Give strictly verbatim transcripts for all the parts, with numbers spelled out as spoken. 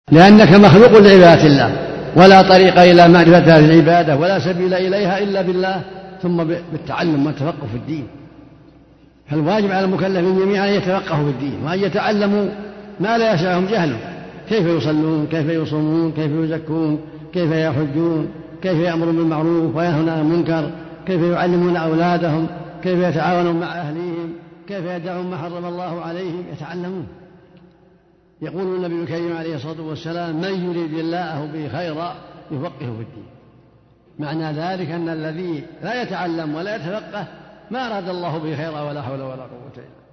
لأنك مخلوق لعبادة الله، ولا طريق إلى معرفة هذه العبادة ولا سبيل إليها إلا بالله، ثم بالتعلم والتفقه في الدين. فالواجب على المكلفين جميعا أن يتفقهوا في الدين وأن يتعلموا ما لا يسعهم جهله، كيف يصلون، كيف يصومون، كيف يزكون، كيف يحجون، كيف يأمرون بالمعروف وينهون عن المنكر، كيف يعلمون أولادهم، كيف يتعاونون مع أهليهم، كيف يدعون ما حرم الله عليهم، يتعلمون. يقول النبي الكريم عليه الصلاة والسلام: من يريد الله به خيرا يفقهه في الدين. معنى ذلك أن الذي لا يتعلم ولا يتفقه ما أراد الله به خيرا ولا حول ولا قوة إلا بالله.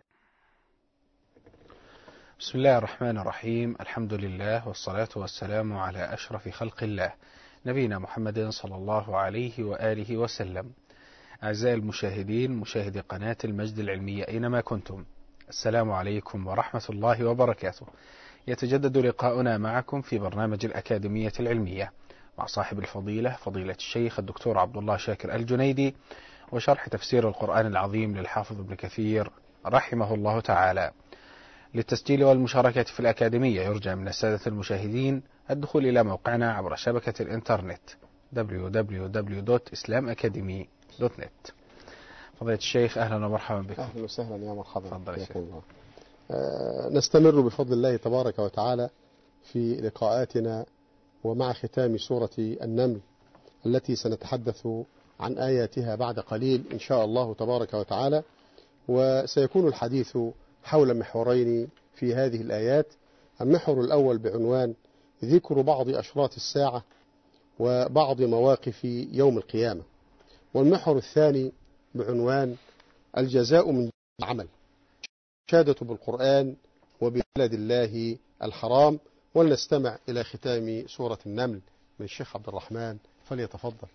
بسم الله الرحمن الرحيم. الحمد لله والصلاة والسلام على أشرف خلق الله نبينا محمد صلى الله عليه وآله وسلم. أعزائي المشاهدين، مشاهدي قناة المجد العلمية أينما كنتم، السلام عليكم ورحمة الله وبركاته. يتجدد لقاؤنا معكم في برنامج الأكاديمية العلمية مع صاحب الفضيلة فضيلة الشيخ الدكتور عبد الله شاكر الجنيدي، وشرح تفسير القرآن العظيم للحافظ ابن كثير رحمه الله تعالى. للتسجيل والمشاركة في الأكاديمية يرجى من السادة المشاهدين الدخول إلى موقعنا عبر شبكة الإنترنت دبليو دبليو دبليو دوت إسلام أكاديمي دوت نت. فضيلة الشيخ أهلا ومرحبا بكم. أهلا وسهلا يا مرحبا. تفضل يا شيخ. آه نستمر بفضل الله تبارك وتعالى في لقاءاتنا ومع ختام سورة النمل التي سنتحدث عن آياتها بعد قليل إن شاء الله تبارك وتعالى. وسيكون الحديث حول محورين في هذه الآيات. المحور الأول بعنوان ذكر بعض أشراط الساعة وبعض مواقف يوم القيامة، والمحور الثاني بعنوان الجزاء من العمل، شهادة بالقرآن وببلد الله الحرام. ولنستمع إلى ختام سورة النمل من الشيخ عبد الرحمن، فليتفضل.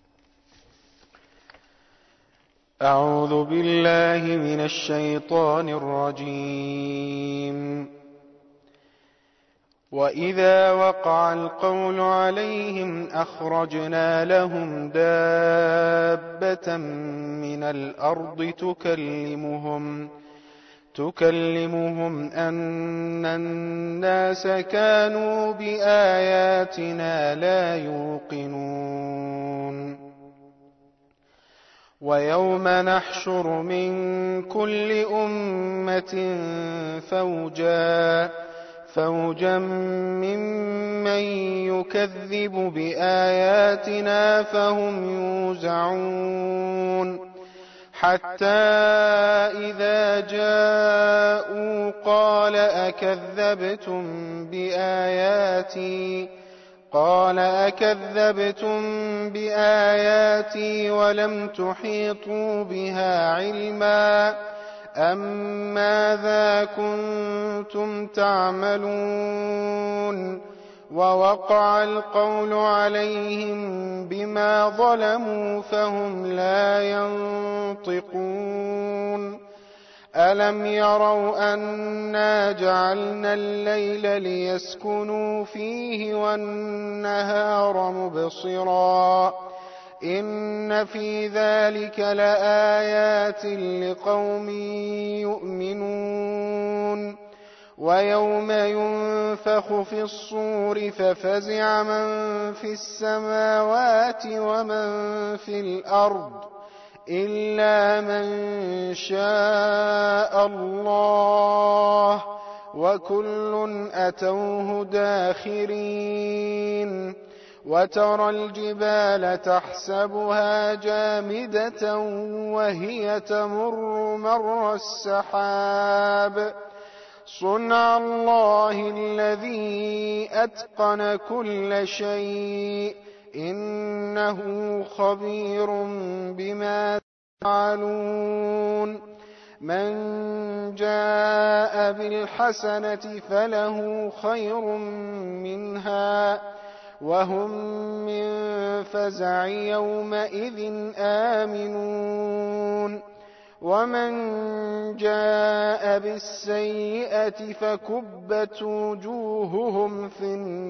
أعوذ بالله من الشيطان الرجيم. وإذا وقع القول عليهم أخرجنا لهم دابة من الأرض تكلمهم تكلمهم أن الناس كانوا بآياتنا لا يوقنون. ويوم نحشر من كل أمة فوجا فوجا ممن يكذب بآياتنا فهم يوزعون، حتى إذا جاءوا قال أكذبتم بآياتي قال أكذبتم بآياتي ولم تحيطوا بها علما أم ماذا كنتم تعملون. ووقع القول عليهم بما ظلموا فهم لا ينطقون. ألم يروا أنا جعلنا الليل ليسكنوا فيه والنهار مبصرا إن في ذلك لآيات لقوم يؤمنون. ويوم ينفخ في الصور ففزع من في السماوات ومن في الأرض إلا من شاء الله وكل أتوه داخرين. وترى الجبال تحسبها جامدة وهي تمر مر السحاب صنع الله الذي أتقن كل شيء إنه خبير بما تفعلون. من جاء بالحسنة فله خير منها وهم من فزع يومئذ آمنون. ومن جاء بالسيئة فكبت وجوههم في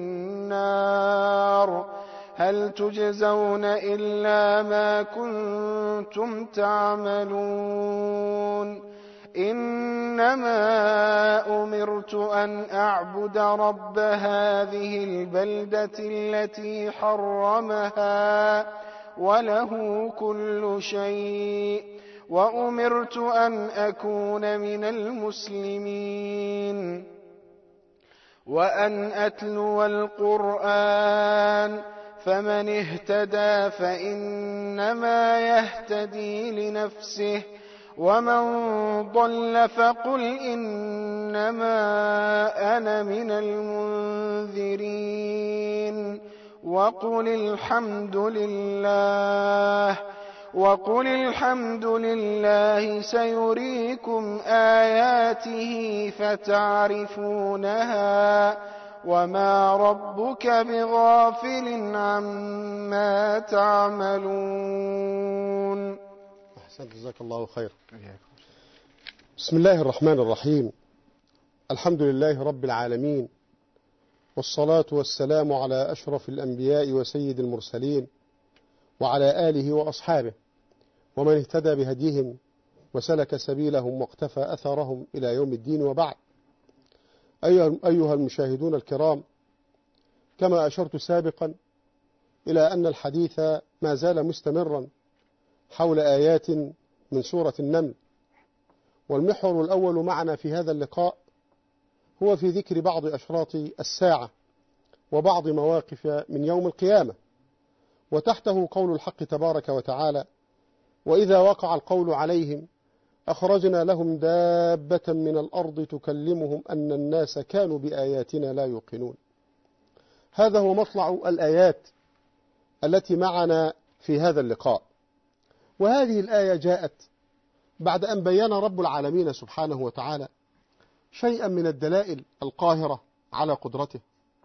النار هل تجزون إلا ما كنتم تعملون إنما أمرت أن أعبد رب هذه البلدة التي حرمها وله كل شيء وأمرت أن أكون من المسلمين وأن أتلو القرآن فمن اهتدى فإنما يهتدي لنفسه ومن ضل فقل إنما أنا من المنذرين وقل الحمد لله وقل الحمد لله سيريكم آياته فتعرفونها وما ربك بغافل عما تعملون. أحسنت، جزاك الله خير. بسم الله الرحمن الرحيم. الحمد لله رب العالمين، والصلاة والسلام على أشرف الأنبياء وسيد المرسلين وعلى آله وأصحابه ومن اهتدى بهديهم وسلك سبيلهم واقتفى أثرهم إلى يوم الدين، وبعد. أيها المشاهدون الكرام، كما أشرت سابقا إلى أن الحديث ما زال مستمرا حول آيات من سورة النمل، والمحور الأول معنا في هذا اللقاء هو في ذكر بعض أشراط الساعة وبعض مواقف من يوم القيامة، وتحته قول الحق تبارك وتعالى: وإذا وقع القول عليهم أخرجنا لهم دابة من الأرض تكلمهم أن الناس كانوا بآياتنا لا يوقنون. هذا هو مطلع الآيات التي معنا في هذا اللقاء، وهذه الآية جاءت بعد أن بيّن رب العالمين سبحانه وتعالى شيئا من الدلائل القاهرة على قدرته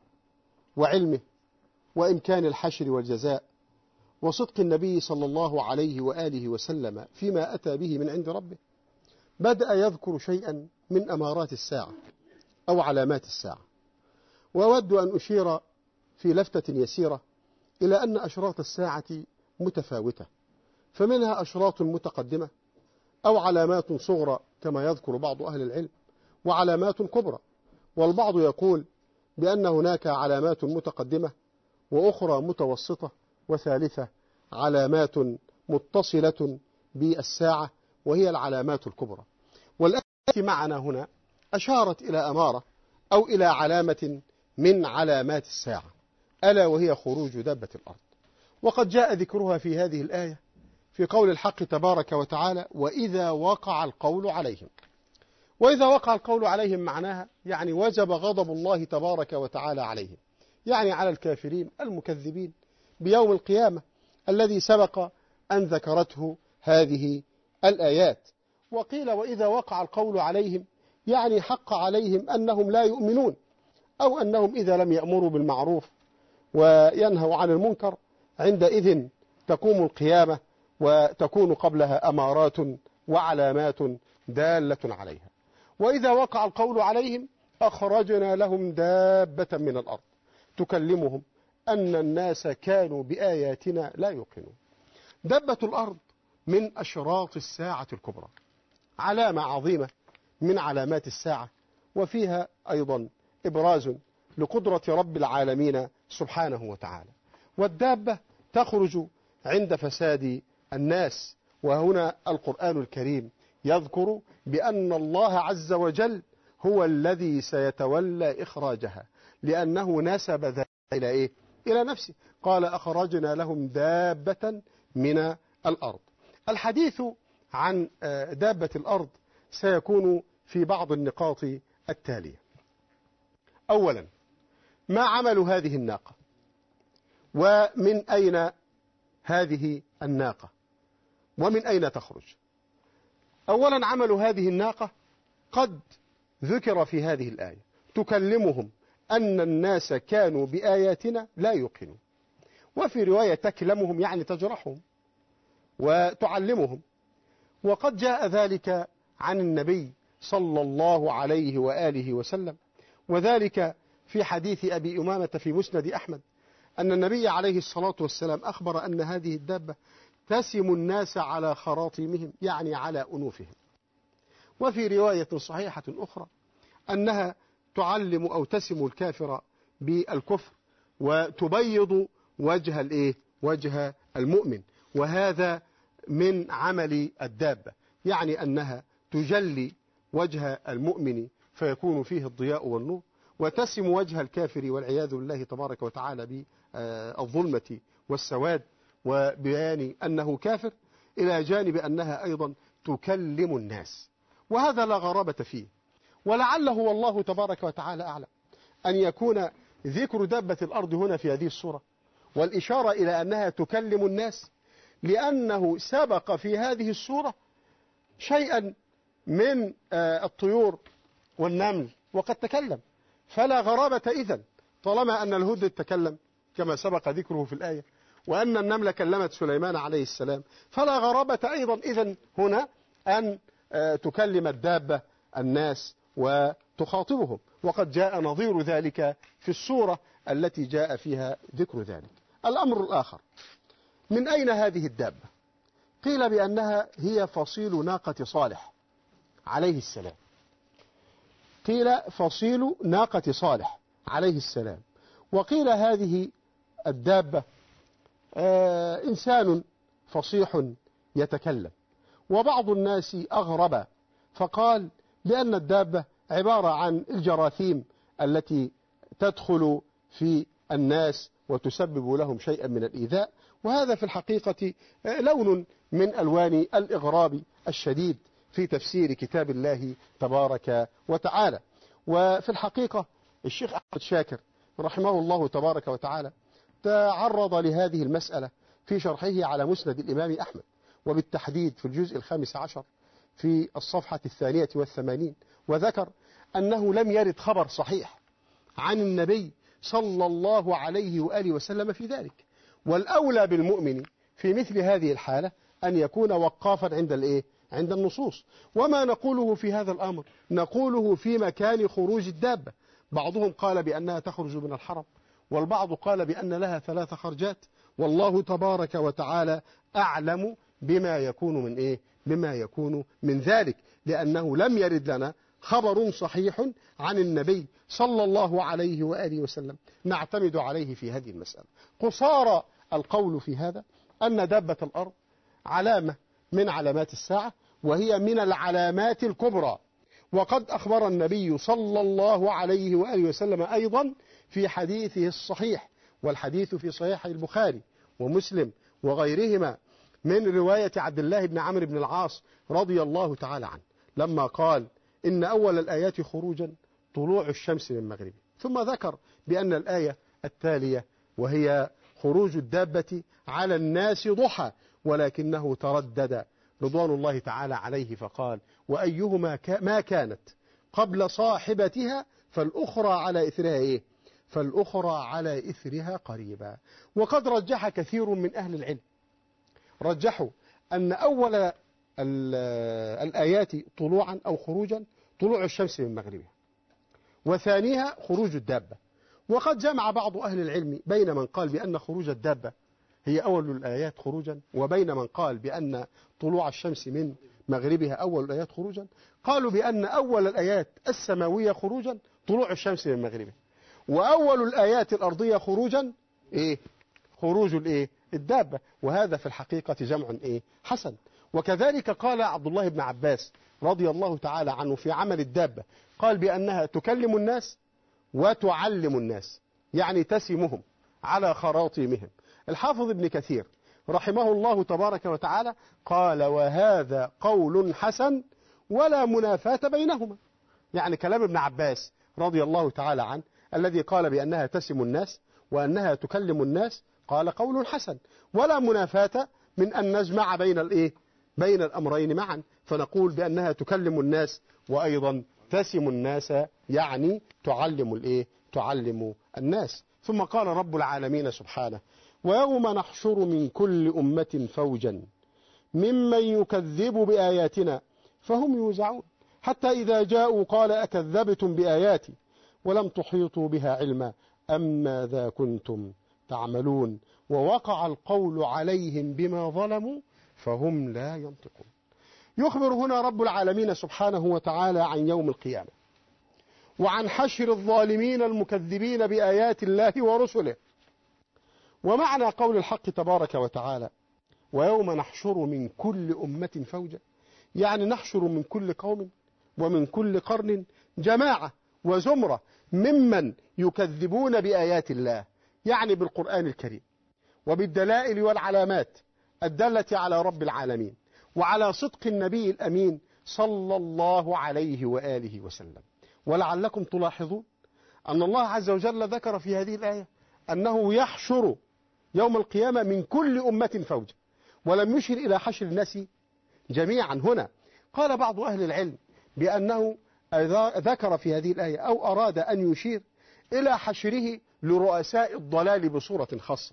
وعلمه وإمكان الحشر والجزاء وصدق النبي صلى الله عليه وآله وسلم فيما أتى به من عند ربه. بدأ يذكر شيئا من أمارات الساعة أو علامات الساعة، وأود أن أشير في لفتة يسيرة إلى أن أشراط الساعة متفاوتة، فمنها أشراط متقدمة أو علامات صغرى كما يذكر بعض أهل العلم، وعلامات كبرى. والبعض يقول بأن هناك علامات متقدمة وأخرى متوسطة وثالثة علامات متصلة بالساعة وهي العلامات الكبرى. والآية معنا هنا أشارت إلى أمارة أو إلى علامة من علامات الساعة، ألا وهي خروج دابة الأرض. وقد جاء ذكرها في هذه الآية في قول الحق تبارك وتعالى: وإذا وقع القول عليهم. وإذا وقع القول عليهم معناها يعني وجب غضب الله تبارك وتعالى عليهم، يعني على الكافرين المكذبين بيوم القيامة الذي سبق أن ذكرته هذه الآيات. وقيل وإذا وقع القول عليهم يعني حق عليهم أنهم لا يؤمنون، أو أنهم إذا لم يأمروا بالمعروف وينهوا عن المنكر عندئذ تقوم القيامة وتكون قبلها أمارات وعلامات دالة عليها. وإذا وقع القول عليهم أخرجنا لهم دابة من الأرض تكلمهم أن الناس كانوا بآياتنا لا يوقنون. دابة الأرض من أشراط الساعة الكبرى، علامة عظيمة من علامات الساعة، وفيها أيضا إبراز لقدرة رب العالمين سبحانه وتعالى. والدابة تخرج عند فساد الناس، وهنا القرآن الكريم يذكر بأن الله عز وجل هو الذي سيتولى إخراجها، لأنه نسب ذلك إلى إيه؟ إلى نفسه. قال: أخرجنا لهم دابة من الأرض. الحديث عن دابة الأرض سيكون في بعض النقاط التالية. أولا، ما عمل هذه الناقة؟ ومن أين هذه الناقة؟ ومن أين تخرج؟ أولا، عمل هذه الناقة قد ذكر في هذه الآية: تكلمهم أن الناس كانوا بآياتنا لا يوقنون. وفي رواية تكلمهم يعني تجرحهم وتعلمهم. وقد جاء ذلك عن النبي صلى الله عليه وآله وسلم، وذلك في حديث أبي أمامة في مسند أحمد أن النبي عليه الصلاة والسلام أخبر أن هذه الدابة تسم الناس على خراطيمهم، يعني على أنوفهم. وفي رواية صحيحة أخرى أنها تعلم أو تسم الكافر بالكفر وتبيض وجه الإيه؟ وجه المؤمن، وهذا من عمل الدابة، يعني أنها تجلي وجه المؤمن فيكون فيه الضياء والنور، وتسم وجه الكافر والعياذ بالله تبارك وتعالى بالظلمة والسواد وبيان أنه كافر، إلى جانب أنها أيضا تكلم الناس، وهذا لا غرابة فيه. ولعله والله تبارك وتعالى أعلم أن يكون ذكر دابة الأرض هنا في هذه الصورة والإشارة إلى أنها تكلم الناس لأنه سبق في هذه الصورة شيئا من الطيور والنمل وقد تكلم، فلا غرابة إذن طالما أن الهدهد تكلم كما سبق ذكره في الآية، وأن النملة كلمت سليمان عليه السلام، فلا غرابة أيضا إذن هنا أن تكلم الدابة الناس وتخاطبهم، وقد جاء نظير ذلك في السورة التي جاء فيها ذكر ذلك. الأمر الآخر، من أين هذه الدابة؟ قيل بأنها هي فصيل ناقة صالح عليه السلام، قيل فصيل ناقة صالح عليه السلام، وقيل هذه الدابة آه إنسان فصيح يتكلم، وبعض الناس أغرب فقال بأن الدابة عبارة عن الجراثيم التي تدخل في الناس وتسبب لهم شيئا من الإيذاء، وهذا في الحقيقة لون من ألوان الإغراب الشديد في تفسير كتاب الله تبارك وتعالى. وفي الحقيقة الشيخ أحمد شاكر رحمه الله تبارك وتعالى تعرض لهذه المسألة في شرحه على مسند الإمام أحمد، وبالتحديد في الجزء الخامس عشر في الصفحة الثانية والثمانين، وذكر أنه لم يرد خبر صحيح عن النبي صلى الله عليه وآله وسلم في ذلك، والأولى بالمؤمن في مثل هذه الحالة أن يكون وقافا عند الإيه؟ عند النصوص. وما نقوله في هذا الأمر نقوله في مكان خروج الدابة، بعضهم قال بأنها تخرج من الحرم، والبعض قال بأن لها ثلاث خرجات، والله تبارك وتعالى أعلم بما يكون من إيه؟ بما يكون من ذلك، لأنه لم يرد لنا خبر صحيح عن النبي صلى الله عليه وآله وسلم نعتمد عليه في هذه المسألة. قصارى القول في هذا أن دابة الأرض علامة من علامات الساعة، وهي من العلامات الكبرى، وقد أخبر النبي صلى الله عليه وآله وسلم أيضا في حديثه الصحيح، والحديث في صحيح البخاري ومسلم وغيرهما من رواية عبد الله بن عمرو بن العاص رضي الله تعالى عنه، لما قال إن أول الآيات خروجا طلوع الشمس من مغربه، ثم ذكر بأن الآية التالية وهي خروج الدابة على الناس ضحى ولكنه تردد رضوان الله تعالى عليه فقال وأيهما ما كانت قبل صاحبتها فالأخرى على إثرها إيه؟ فالأخرى على إثرها قريبا. وقد رجح كثير من أهل العلم، رجحوا أن أول الآيات طلوعا أو خروجا طلوع الشمس من مغربها، وثانيها خروج الدابة. وقد جمع بعض أهل العلم بين من قال بأن خروج الدابة هي أول الآيات خروجا، وبين من قال بأن طلوع الشمس من مغربها أول الآيات خروجا. قالوا بأن أول الآيات السماوية خروجا طلوع الشمس من مغربها، وأول الآيات الأرضية خروجا إيه؟ خروج الإيه؟ الدابة. وهذا في الحقيقة جمع إيه؟ حسن. وكذلك قال عبد الله بن عباس رضي الله تعالى عنه في عمل الدابة، قال بأنها تكلم الناس وتعلم الناس، يعني تسمهم على خراطيمهم. الحافظ ابن كثير رحمه الله تبارك وتعالى قال وهذا قول حسن ولا منافاة بينهما، يعني كلام ابن عباس رضي الله تعالى عنه الذي قال بأنها تسم الناس وأنها تكلم الناس قال قول حسن، ولا منافاة من أن نجمع بين الإيه؟ بين الأمرين معا، فنقول بأنها تكلم الناس وأيضا تسم الناس، يعني تعلم الإيه؟ تعلم الناس. ثم قال رب العالمين سبحانه ويوم نحشر من كل أمة فوجا ممن يكذب بآياتنا فهم يوزعون حتى إذا جاءوا قال أكذبتم بآياتي ولم تحيطوا بها علما أم ماذا كنتم تعملون ووقع القول عليهم بما ظلموا فهم لا ينطقون. يخبر هنا رب العالمين سبحانه وتعالى عن يوم القيامة وعن حشر الظالمين المكذبين بآيات الله ورسله. ومعنى قول الحق تبارك وتعالى ويوم نحشر من كل أمة فوجا، يعني نحشر من كل قوم ومن كل قرن جماعة وزمرة ممن يكذبون بآيات الله، يعني بالقرآن الكريم وبالدلائل والعلامات الدالة على رب العالمين وعلى صدق النبي الأمين صلى الله عليه وآله وسلم. ولعلكم تلاحظون أن الله عز وجل ذكر في هذه الآية أنه يحشر يوم القيامة من كل أمة فوجا، ولم يشر إلى حشر الناس جميعا. هنا قال بعض أهل العلم بأنه ذكر في هذه الآية أو أراد أن يشير إلى حشره لرؤساء الضلال بصورة خاصة،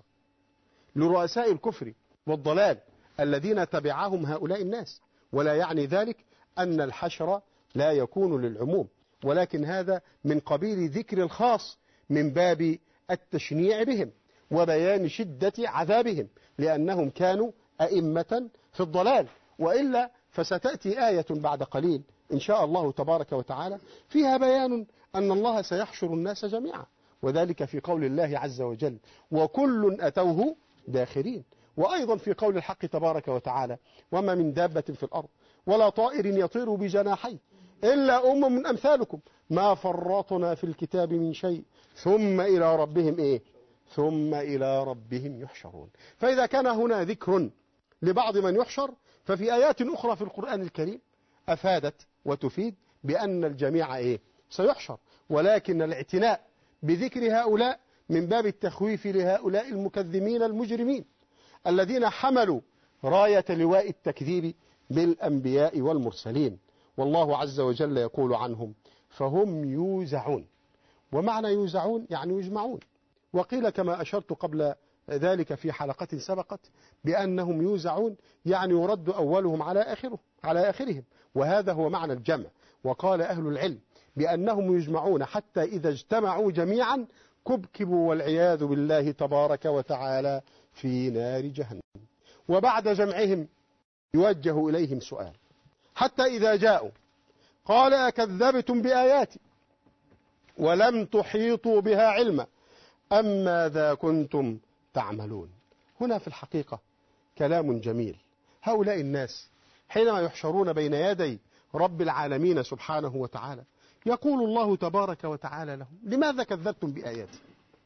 لرؤساء الكفر والضلال الذين تبعهم هؤلاء الناس، ولا يعني ذلك أن الحشر لا يكون للعموم، ولكن هذا من قبيل ذكر الخاص من باب التشنيع بهم وبيان شدة عذابهم، لأنهم كانوا أئمة في الضلال. وإلا فستأتي آية بعد قليل إن شاء الله تبارك وتعالى فيها بيان أن الله سيحشر الناس جميعا، وذلك في قول الله عز وجل وكل أتوه داخرين. وأيضا في قول الحق تبارك وتعالى وما من دابة في الأرض ولا طائر يطير بجناحيه إلا أمم أمثالكم ما فرطنا في الكتاب من شيء ثم إلى ربهم إيه ثم إلى ربهم يحشرون. فإذا كان هنا ذكر لبعض من يحشر، ففي آيات أخرى في القرآن الكريم أفادت وتفيد بأن الجميع إيه سيحشر، ولكن الاعتناء بذكر هؤلاء من باب التخويف لهؤلاء المكذبين المجرمين الذين حملوا راية لواء التكذيب بالأنبياء والمرسلين. والله عز وجل يقول عنهم فهم يوزعون. ومعنى يوزعون يعني يجمعون، وقيل كما أشرت قبل ذلك في حلقة سبقت بأنهم يوزعون يعني يرد أولهم على آخره على آخرهم، وهذا هو معنى الجمع. وقال أهل العلم بأنهم يجمعون حتى إذا اجتمعوا جميعا كبكبوا والعياذ بالله تبارك وتعالى في نار جهنم. وبعد جمعهم يوجه إليهم سؤال حتى إذا جاءوا قال أكذبتم بآياتي ولم تحيطوا بها علما أم ماذا كنتم تعملون. هنا في الحقيقة كلام جميل. هؤلاء الناس حينما يحشرون بين يدي رب العالمين سبحانه وتعالى يقول الله تبارك وتعالى لهم لماذا كذبتم بآياتي؟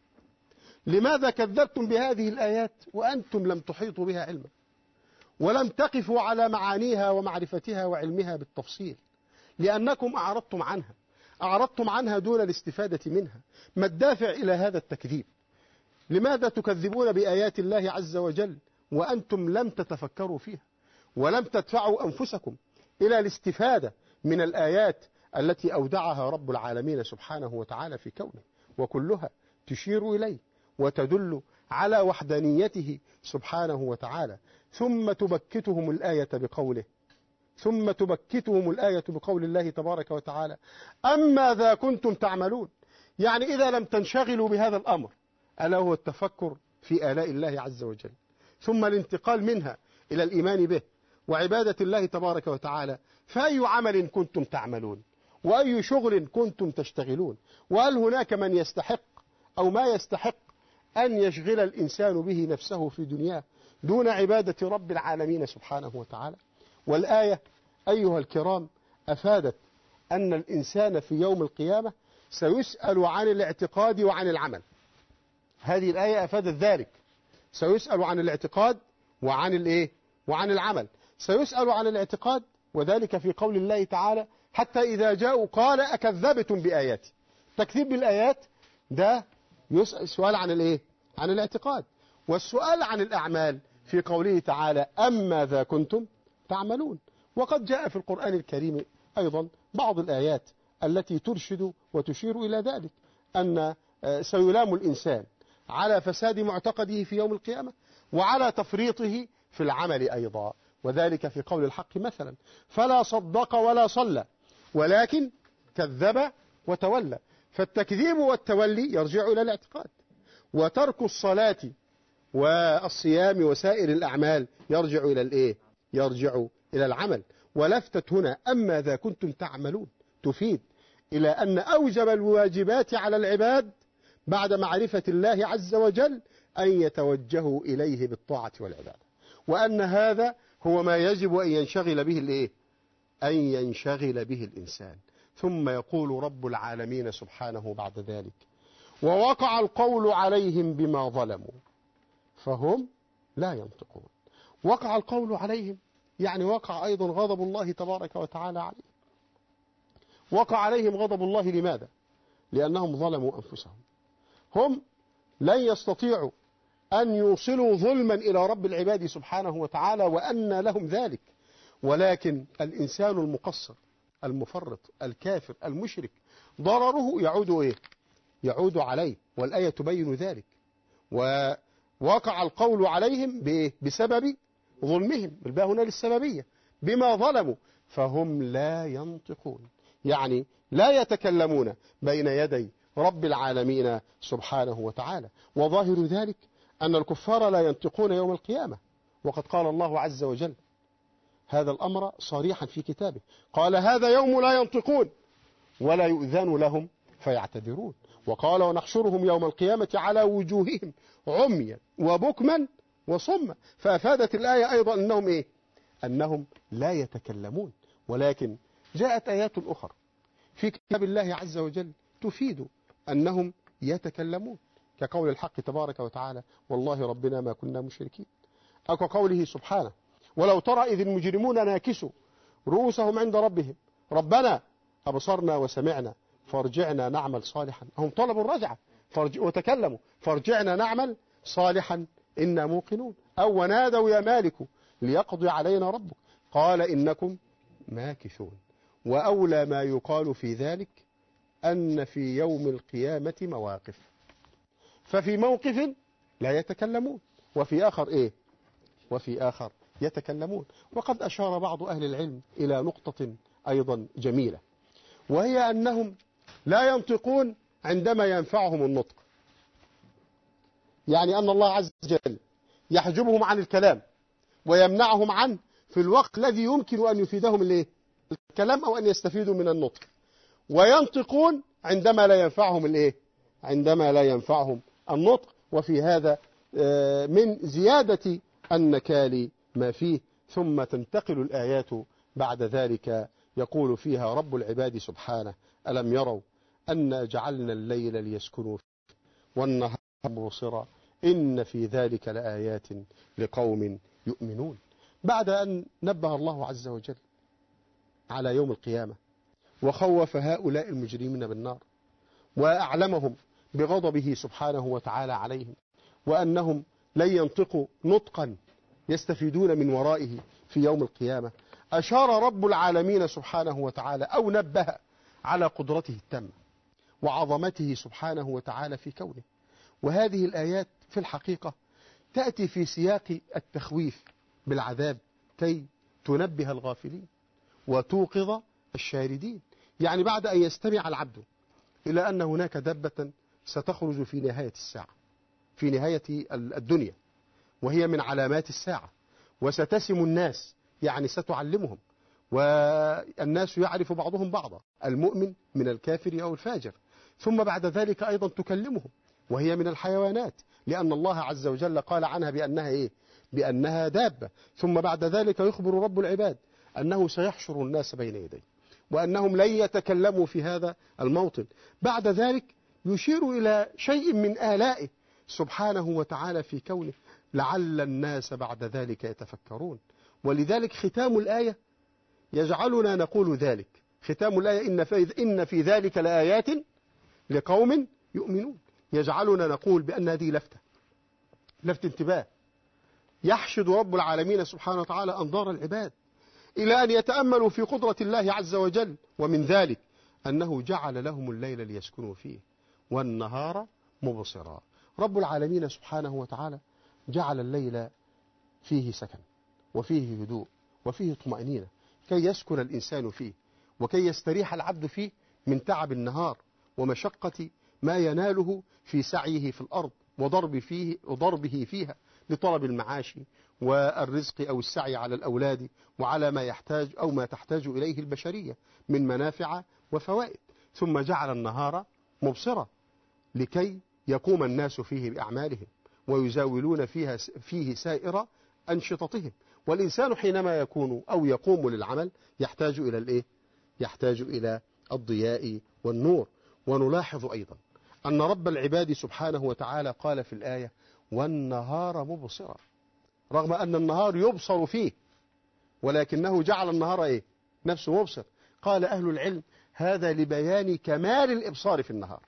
لماذا كذبتم بهذه الآيات وأنتم لم تحيطوا بها علما ولم تقفوا على معانيها ومعرفتها وعلمها بالتفصيل؟ لأنكم أعرضتم عنها أعرضتم عنها دون الاستفادة منها. ما الدافع إلى هذا التكذيب؟ لماذا تكذبون بآيات الله عز وجل وأنتم لم تتفكروا فيها ولم تدفعوا أنفسكم إلى الاستفادة من الآيات التي أودعها رب العالمين سبحانه وتعالى في كونه، وكلها تشير إليه وتدل على وحدانيته سبحانه وتعالى. ثم تبكتهم الآية بقوله ثم تبكتهم الآية بقول الله تبارك وتعالى أم ماذا كنتم تعملون. يعني إذا لم تنشغلوا بهذا الأمر ألا هو التفكر في آلاء الله عز وجل ثم الانتقال منها إلى الإيمان به وعبادة الله تبارك وتعالى، فأي عمل كنتم تعملون وأي شغل كنتم تشتغلون؟ وهل هناك من يستحق أو ما يستحق أن يشغل الإنسان به نفسه في دنياه دون عبادة رب العالمين سبحانه وتعالى؟ والآية أيها الكرام أفادت أن الإنسان في يوم القيامة سيسأل عن الاعتقاد وعن العمل. هذه الآية أفادت ذلك، سيسأل عن الاعتقاد وعن الإيه؟ وعن العمل. سيسأل عن الاعتقاد وذلك في قول الله تعالى حتى إذا جاءوا قال أكذبتم بآياتي. تكذيب بالآيات ده يسأل سؤال عن الإيه؟ عن الاعتقاد. والسؤال عن الأعمال في قوله تعالى أم ماذا كنتم تعملون. وقد جاء في القرآن الكريم أيضا بعض الآيات التي ترشد وتشير إلى ذلك أن سيلام الإنسان على فساد معتقده في يوم القيامة وعلى تفريطه في العمل أيضا، وذلك في قول الحق مثلا فلا صدق ولا صلى ولكن كذب وتولى. فالتكذيب والتولي يرجع إلى الاعتقاد، وترك الصلاة والصيام وسائر الأعمال يرجع إلى الإيه؟ يرجع إلى العمل. ولفتت هنا أما ذا كنتم تعملون تفيد إلى أن أوجب الواجبات على العباد بعد معرفة الله عز وجل أن يتوجهوا إليه بالطاعة والعبادة، وأن هذا هو ما يجب أن ينشغل به الإيه؟ أن ينشغل به الإنسان. ثم يقول رب العالمين سبحانه بعد ذلك: ووقع القول عليهم بما ظلموا فهم لا ينطقون. وقع القول عليهم يعني وقع أيضا غضب الله تبارك وتعالى عليهم. وقع عليهم غضب الله لماذا؟ لأنهم ظلموا أنفسهم. هم لن يستطيعوا أن يوصلوا ظلما إلى رب العباد سبحانه وتعالى، وأن لهم ذلك، ولكن الإنسان المقصر المفرط الكافر المشرك ضرره يعود إيه؟ يعود عليه، والآية تبين ذلك. ووقع القول عليهم بإيه؟ بسبب ظلمهم، بالباء هنا للسببية، بما ظلموا فهم لا ينطقون، يعني لا يتكلمون بين يدي رب العالمين سبحانه وتعالى. وظاهر ذلك أن الكفار لا ينطقون يوم القيامة، وقد قال الله عز وجل هذا الأمر صريحا في كتابه، قال: هذا يوم لا ينطقون ولا يؤذن لهم فيعتذرون. وقال: ونحشرهم يوم القيامة على وجوههم عميا وبكما وصما. فأفادت الآية أيضا أنهم إيه؟ أنهم لا يتكلمون. ولكن جاءت آيات أخرى في كتاب الله عز وجل تفيد أنهم يتكلمون، كقول الحق تبارك وتعالى: والله ربنا ما كنا مشركين، أو كقوله سبحانه: ولو ترى إذ المجرمون ناكسوا رؤوسهم عند ربهم ربنا أبصرنا وسمعنا فارجعنا نعمل صالحا. هم طلبوا الرجعة فرج... وتكلموا فارجعنا نعمل صالحا إنا موقنون. أو ونادوا يا مالك ليقضي علينا ربك قال إنكم ماكثون. وأولى ما يقال في ذلك أن في يوم القيامة مواقف، ففي موقف لا يتكلمون، وفي آخر إيه؟ وفي آخر يتكلمون. وقد أشار بعض أهل العلم إلى نقطة أيضا جميلة، وهي أنهم لا ينطقون عندما ينفعهم النطق، يعني أن الله عز وجل يحجبهم عن الكلام ويمنعهم عنه في الوقت الذي يمكن أن يفيدهم الإيه؟ الكلام أو أن يستفيدوا من النطق، وينطقون عندما لا ينفعهم الإيه؟ عندما لا ينفعهم النطق. وفي هذا من زيادة النكال ما فيه. ثم تنتقل الآيات بعد ذلك يقول فيها رب العباد سبحانه: ألم يروا أنا جعلنا الليل ليسكنوا فيه والنهار مبصرا إن في ذلك لآيات لقوم يؤمنون. بعد أن نبه الله عز وجل على يوم القيامة وخوف هؤلاء المجرمين بالنار وأعلمهم بغضبه سبحانه وتعالى عليهم، وأنهم لن ينطقوا نطقا يستفيدون من ورائه في يوم القيامة، أشار رب العالمين سبحانه وتعالى أو نبه على قدرته التامة وعظمته سبحانه وتعالى في كونه. وهذه الآيات في الحقيقة تأتي في سياق التخويف بالعذاب كي تنبه الغافلين وتوقظ الشاردين. يعني بعد أن يستمع العبد إلى أن هناك دابة ستخرج في نهاية الساعة، في نهاية الدنيا، وهي من علامات الساعة، وستسم الناس، يعني ستعلمهم، والناس يعرف بعضهم بعضا، المؤمن من الكافر أو الفاجر. ثم بعد ذلك أيضا تكلمهم، وهي من الحيوانات، لأن الله عز وجل قال عنها بأنها إيه؟ بأنها دابة. ثم بعد ذلك يخبر رب العباد أنه سيحشر الناس بين يديه، وأنهم لن يتكلموا في هذا الموطن. بعد ذلك يشير إلى شيء من آلائه سبحانه وتعالى في كونه، لعل الناس بعد ذلك يتفكرون. ولذلك ختام الآية يجعلنا نقول ذلك، ختام الآية إن في, إن في ذلك لآيات لقوم يؤمنون، يجعلنا نقول بأن هذه لفتة لفت انتباه يحشد رب العالمين سبحانه وتعالى أنظار العباد إلى أن يتأملوا في قدرة الله عز وجل. ومن ذلك أنه جعل لهم الليل ليسكنوا فيه والنهار مبصرا. رب العالمين سبحانه وتعالى جعل الليل فيه سكن وفيه هدوء وفيه طمأنينة كي يسكن الإنسان فيه، وكي يستريح العبد فيه من تعب النهار ومشقة ما يناله في سعيه في الأرض وضرب فيه وضربه فيها لطلب المعاش والرزق أو السعي على الأولاد وعلى ما يحتاج أو ما تحتاج إليه البشرية من منافع وفوائد. ثم جعل النهار مبصرا لكي يقوم الناس فيه بأعمالهم ويزاولون فيها فيه سائر أنشطتهم. والإنسان حينما يكون أو يقوم للعمل يحتاج إلى الإيه؟ يحتاج إلى الضياء والنور. ونلاحظ أيضا أن رب العباد سبحانه وتعالى قال في الآية والنهار مبصرا، رغم أن النهار يبصر فيه ولكنه جعل النهار إيه؟ نفسه مبصر. قال أهل العلم هذا لبيان كمال الإبصار في النهار،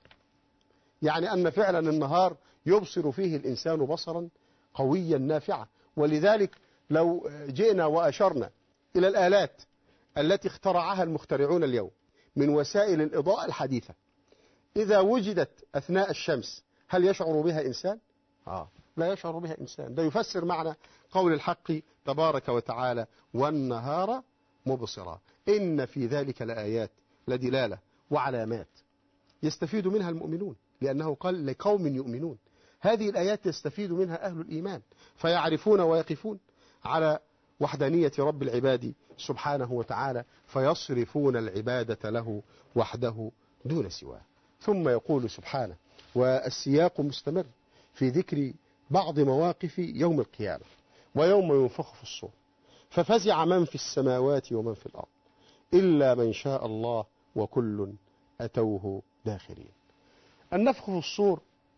يعني أن فعلا النهار يبصر فيه الإنسان بصرا قويا نافعا. ولذلك لو جئنا وأشرنا إلى الآلات التي اخترعها المخترعون اليوم من وسائل الإضاءة الحديثة، إذا وجدت أثناء الشمس هل يشعر بها إنسان؟ آه لا يشعر بها إنسان. ده يفسر معنى قول الحق تبارك وتعالى والنهار مبصرا. إن في ذلك لآيات لدلالة وعلامات يستفيد منها المؤمنون، لأنه قال لقوم يؤمنون. هذه الآيات يستفيد منها أهل الإيمان فيعرفون ويقفون على وحدانية رب العباد سبحانه وتعالى، فيصرفون العبادة له وحده دون سواه. ثم يقول سبحانه، والسياق مستمر في ذكر بعض مواقف يوم القيامة ويوم ينفخ في الصور، ففزع من في السماوات ومن في الأرض إلا من شاء الله وكل أتوه داخرين. النفخ في الصور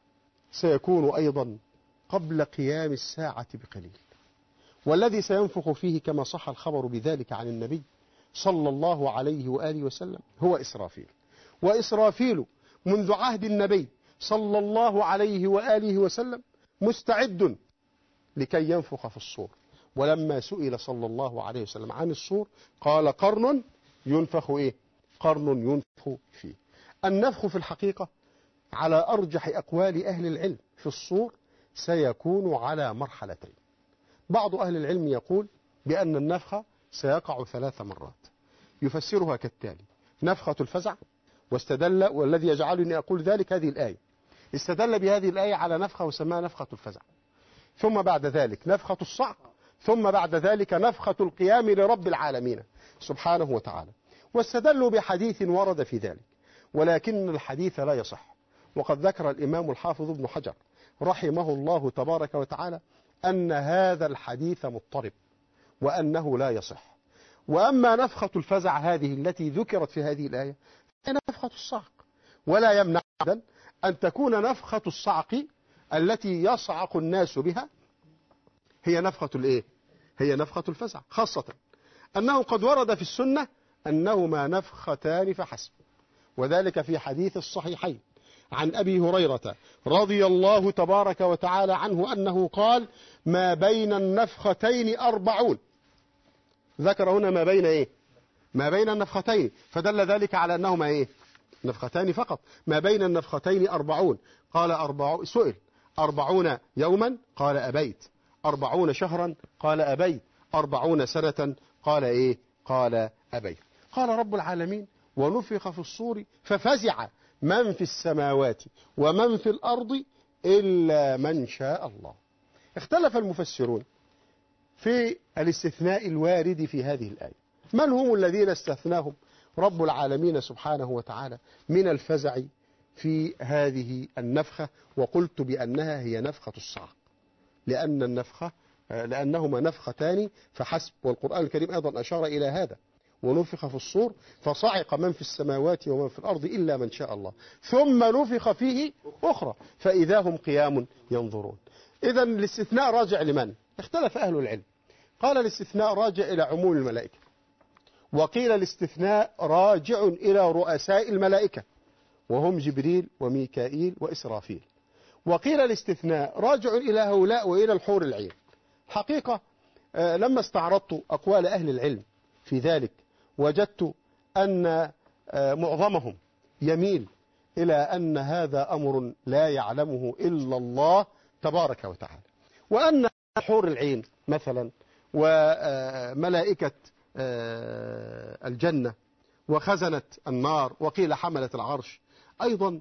سيكون أيضا قبل قيام الساعة بقليل، والذي سينفخ فيه كما صح الخبر بذلك عن النبي صلى الله عليه وآله وسلم هو إسرافيل. وإسرافيل منذ عهد النبي صلى الله عليه وآله وسلم مستعد لكي ينفخ في الصور. ولما سئل صلى الله عليه وسلم عن الصور قال قرن ينفخ إيه؟ قرن ينفخ فيه. النفخ في الحقيقة على أرجح أقوال أهل العلم في الصور سيكون على مرحلتين. بعض أهل العلم يقول بأن النفخ سيقع ثلاث مرات، يفسرها كالتالي: نفخة الفزع، واستدل، والذي يجعلني أقول ذلك هذه الآية، استدل بهذه الآية على نفخة وسماها نفخة الفزع، ثم بعد ذلك نفخة الصعق، ثم بعد ذلك نفخة القيام لرب العالمين سبحانه وتعالى. واستدلوا بحديث ورد في ذلك، ولكن الحديث لا يصح. وقد ذكر الإمام الحافظ ابن حجر رحمه الله تبارك وتعالى أن هذا الحديث مضطرب وأنه لا يصح. وأما نفخة الفزع هذه التي ذكرت في هذه الآية هي نفخة الصعق، ولا يمنع أن تكون نفخة الصعق التي يصعق الناس بها هي نفخة الإيه؟ هي نفخة الفزع، خاصة أنه قد ورد في السنة أنهما نفختان فحسب، وذلك في حديث الصحيحين عن أبي هريرة رضي الله تبارك وتعالى عنه أنه قال ما بين النفختين أربعون. ذكر هنا ما بين إيه؟ ما بين النفختين، فدل ذلك على أنهما إيه؟ نفختان فقط. ما بين النفختين أربعون. قال أربع سئل أربعون يوما؟ قال أبيت. أربعون شهرا؟ قال أبيت. أربعون سنة؟ قال إيه؟ قال أبيت. قال رب العالمين ونفخ في الصور ففزع من في السماوات ومن في الأرض إلا من شاء الله. اختلف المفسرون في الاستثناء الوارد في هذه الآية، من هم الذين استثناهم رب العالمين سبحانه وتعالى من الفزع في هذه النفخة؟ وقلت بأنها هي نفخة الصعق، لأن النفخة لأنهما نفختان فحسب، والقرآن الكريم أيضا أشار إلى هذا، ونفخ في الصور فصعق من في السماوات ومن في الأرض إلا من شاء الله، ثم نفخ فيه أخرى فإذا هم قيام ينظرون. إذا الاستثناء راجع لمن؟ اختلف أهل العلم، قال الاستثناء راجع إلى عموم الملائكة، وقيل الاستثناء راجع إلى رؤساء الملائكة وهم جبريل وميكائيل وإسرافيل، وقيل الاستثناء راجع إلى هؤلاء وإلى الحور العين. حقيقة لما استعرضت أقوال أهل العلم في ذلك وجدت أن معظمهم يميل إلى أن هذا أمر لا يعلمه إلا الله تبارك وتعالى، وأن حور العين مثلا وملائكة الجنة وخزنة النار وقيل حملة العرش أيضا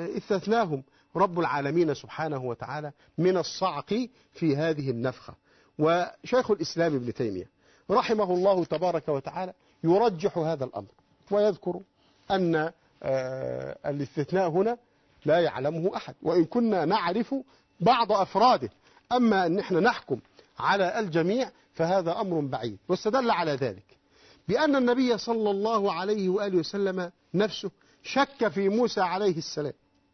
استثناهم رب العالمين سبحانه وتعالى من الصعق في هذه النفخة. وشيخ الإسلام ابن تيمية رحمه الله تبارك وتعالى يرجح هذا الأمر، ويذكر أن الاستثناء هنا لا يعلمه أحد، وإن كنا نعرف بعض أفراده، أما أن احنا نحكم على الجميع فهذا أمر بعيد. واستدل على ذلك بأن النبي صلى الله عليه وآله وسلم نفسه شك في موسى عليه السلام،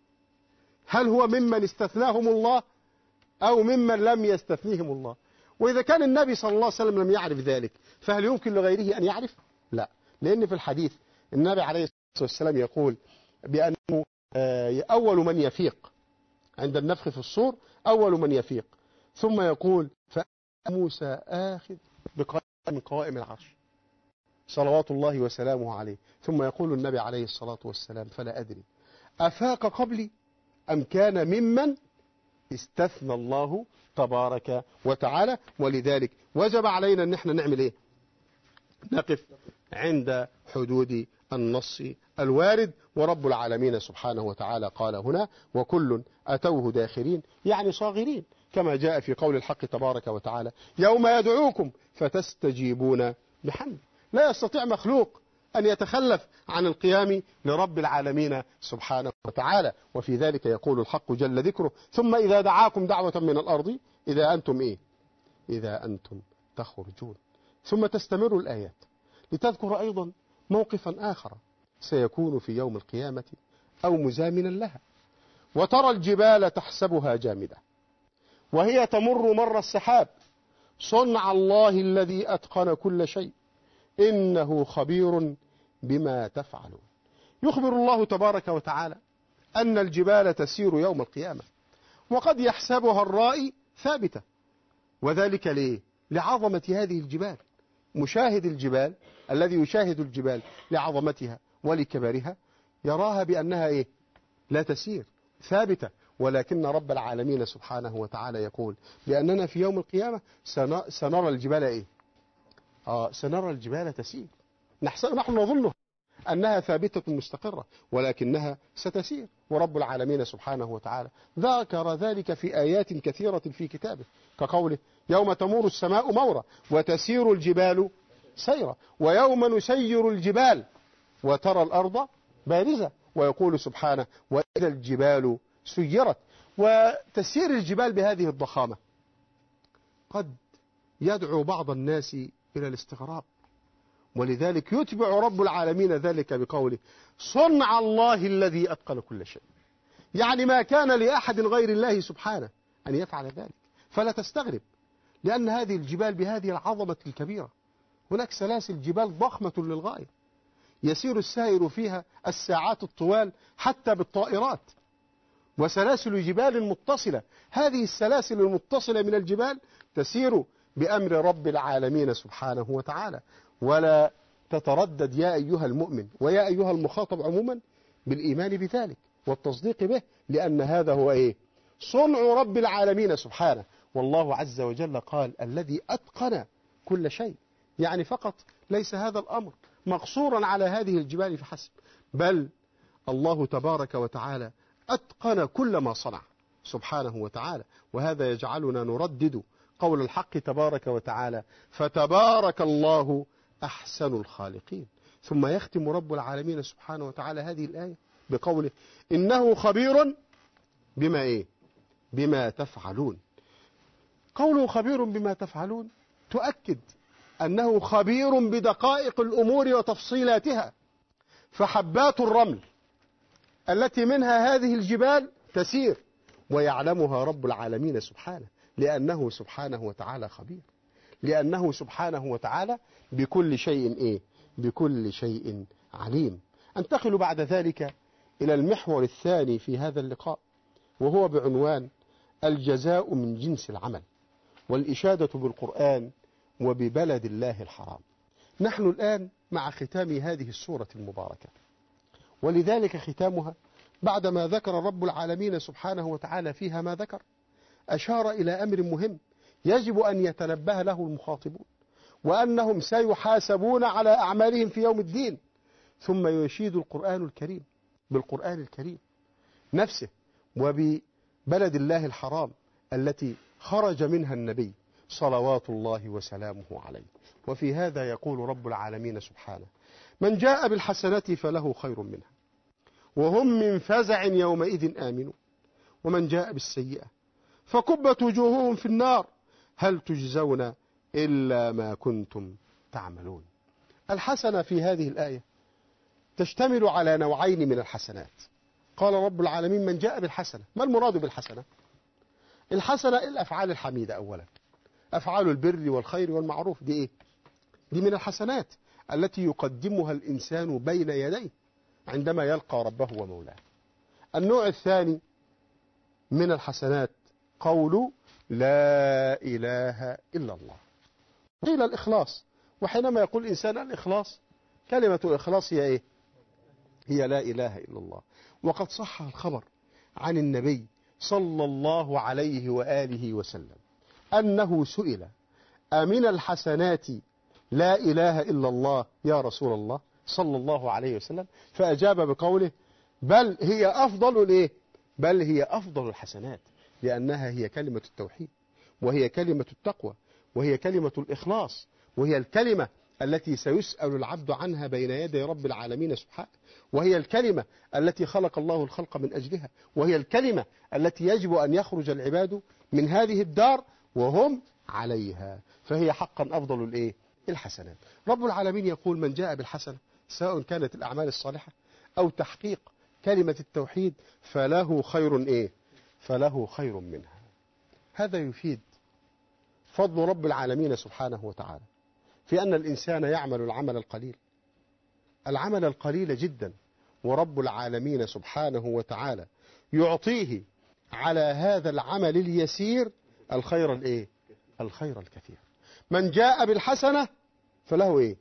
هل هو ممن استثناهم الله أو ممن لم يستثنيهم الله؟ وإذا كان النبي صلى الله عليه وسلم لم يعرف ذلك فهل يمكن لغيره أن يعرف؟ لا، لأن في الحديث النبي عليه الصلاة والسلام يقول بأنه أول من يفيق عند النفخ في الصور، أول من يفيق، ثم يقول فموسى آخذ بقائم من قوائم العرش صلوات الله وسلامه عليه، ثم يقول النبي عليه الصلاة والسلام فلا أدري أفاق قبلي أم كان ممن استثنى الله تبارك وتعالى. ولذلك وجب علينا أن احنا نعمل إيه؟ نقف عند حدود النص الوارد. ورب العالمين سبحانه وتعالى قال هنا وكل أتوه داخرين، يعني صاغرين، كما جاء في قول الحق تبارك وتعالى يوم يدعوكم فتستجيبون بحمد. لا يستطيع مخلوق أن يتخلف عن القيام لرب العالمين سبحانه وتعالى. وفي ذلك يقول الحق جل ذكره ثم إذا دعاكم دعوة من الأرض إذا أنتم إيه؟ إذا أنتم تخرجون. ثم تستمر الآيات لتذكر أيضا موقفا آخر سيكون في يوم القيامة أو مزامنا لها. وترى الجبال تحسبها جامدة وهي تمر مر السحاب صنع الله الذي أتقن كل شيء إنه خبير بما تفعلون. يخبر الله تبارك وتعالى أن الجبال تسير يوم القيامة، وقد يحسبها الرائي ثابتة، وذلك ليه؟ لعظمة هذه الجبال. مشاهد الجبال الذي يشاهد الجبال لعظمتها ولكبرها يراها بأنها إيه؟ لا تسير، ثابتة. ولكن رب العالمين سبحانه وتعالى يقول بأننا في يوم القيامة سنرى الجبال إيه؟ آه سنرى الجبال تسير. نحن نظنها أنها ثابتة مستقرة، ولكنها ستسير. ورب العالمين سبحانه وتعالى ذكر ذلك في آيات كثيرة في كتابه، كقوله يوم تمور السماء مورا وتسير الجبال سيرا ويوم نسير الجبال وترى الأرض بارزة، ويقول سبحانه وإذا الجبال سيرت. وتسير الجبال بهذه الضخامة قد يدعو بعض الناس إلى الاستغراب، ولذلك يتبع رب العالمين ذلك بقوله صنع الله الذي أتقن كل شيء، يعني ما كان لأحد غير الله سبحانه أن يفعل ذلك. فلا تستغرب، لأن هذه الجبال بهذه العظمة الكبيرة، هناك سلاسل جبال ضخمة للغاية يسير السائر فيها الساعات الطوال حتى بالطائرات، وسلاسل جبال متصلة. هذه السلاسل المتصلة من الجبال تسير بأمر رب العالمين سبحانه وتعالى. ولا تتردد يا أيها المؤمن ويا أيها المخاطب عموما بالإيمان بذلك والتصديق به، لأن هذا هو إيه؟ صنع رب العالمين سبحانه. والله عز وجل قال الذي أتقن كل شيء، يعني فقط ليس هذا الأمر مقصورا على هذه الجبال فحسب، بل الله تبارك وتعالى أتقن كل ما صنع سبحانه وتعالى. وهذا يجعلنا نردد قول الحق تبارك وتعالى فتبارك الله أحسن الخالقين. ثم يختم رب العالمين سبحانه وتعالى هذه الآية بقوله إنه خبير بما إيه؟ بما تفعلون. قوله خبير بما تفعلون تؤكد أنه خبير بدقائق الأمور وتفصيلاتها. فحبات الرمل التي منها هذه الجبال تسير ويعلمها رب العالمين سبحانه، لأنه سبحانه وتعالى خبير، لأنه سبحانه وتعالى بكل شيء إيه؟ بكل شيء عليم. أنتقل بعد ذلك إلى المحور الثاني في هذا اللقاء، وهو بعنوان الجزاء من جنس العمل، والإشادة بالقرآن وببلد الله الحرام. نحن الآن مع ختام هذه السورة المباركة، ولذلك ختامها بعدما ذكر رب العالمين سبحانه وتعالى فيها ما ذكر أشار إلى أمر مهم يجب أن يتنبه له المخاطبون، وأنهم سيحاسبون على أعمالهم في يوم الدين. ثم يشيد القرآن الكريم بالقرآن الكريم نفسه وببلد الله الحرام التي خرج منها النبي صلوات الله وسلامه عليه. وفي هذا يقول رب العالمين سبحانه: من جاء بالحسنة فله خير منها وهم من فزع يومئذ آمنون ومن جاء بالسيئة فكبت وجوههم في النار هل تجزون إلا ما كنتم تعملون. الحسنة في هذه الآية تشتمل على نوعين من الحسنات. قال رب العالمين: من جاء بالحسنة. ما المراد بالحسنة؟ الحسنة الأفعال الحميدة. أولا أفعال البر والخير والمعروف، دي إيه؟ دي من الحسنات التي يقدمها الإنسان بين يديه عندما يلقى ربه ومولاه. النوع الثاني من الحسنات قول لا إله إلا الله، قيل الإخلاص. وحينما يقول الإنسان الإخلاص، كلمة الإخلاص هي إيه؟ هي لا إله إلا الله. وقد صح الخبر عن النبي صلى الله عليه وآله وسلم أنه سئل: أمن الحسنات لا إله إلا الله يا رسول الله صلى الله عليه وسلم؟ فأجاب بقوله: بل هي أفضل الإيه؟ بل هي أفضل الحسنات، لأنها هي كلمة التوحيد، وهي كلمة التقوى، وهي كلمة الإخلاص، وهي الكلمة التي سيسأل العبد عنها بين يدي رب العالمين سبحانه، وهي الكلمة التي خلق الله الخلق من أجلها، وهي الكلمة التي يجب أن يخرج العباد من هذه الدار وهم عليها، فهي حقا أفضل الإيه؟ الحسنات. رب العالمين يقول: من جاء بالحسنة، سواء كانت الأعمال الصالحة أو تحقيق كلمة التوحيد، فله خير إيه؟ فله خير منها. هذا يفيد فضل رب العالمين سبحانه وتعالى في أن الإنسان يعمل العمل القليل العمل القليل جدا، ورب العالمين سبحانه وتعالى يعطيه على هذا العمل اليسير الخير الإيه؟ الخير الكثير. من جاء بالحسنة فله إيه؟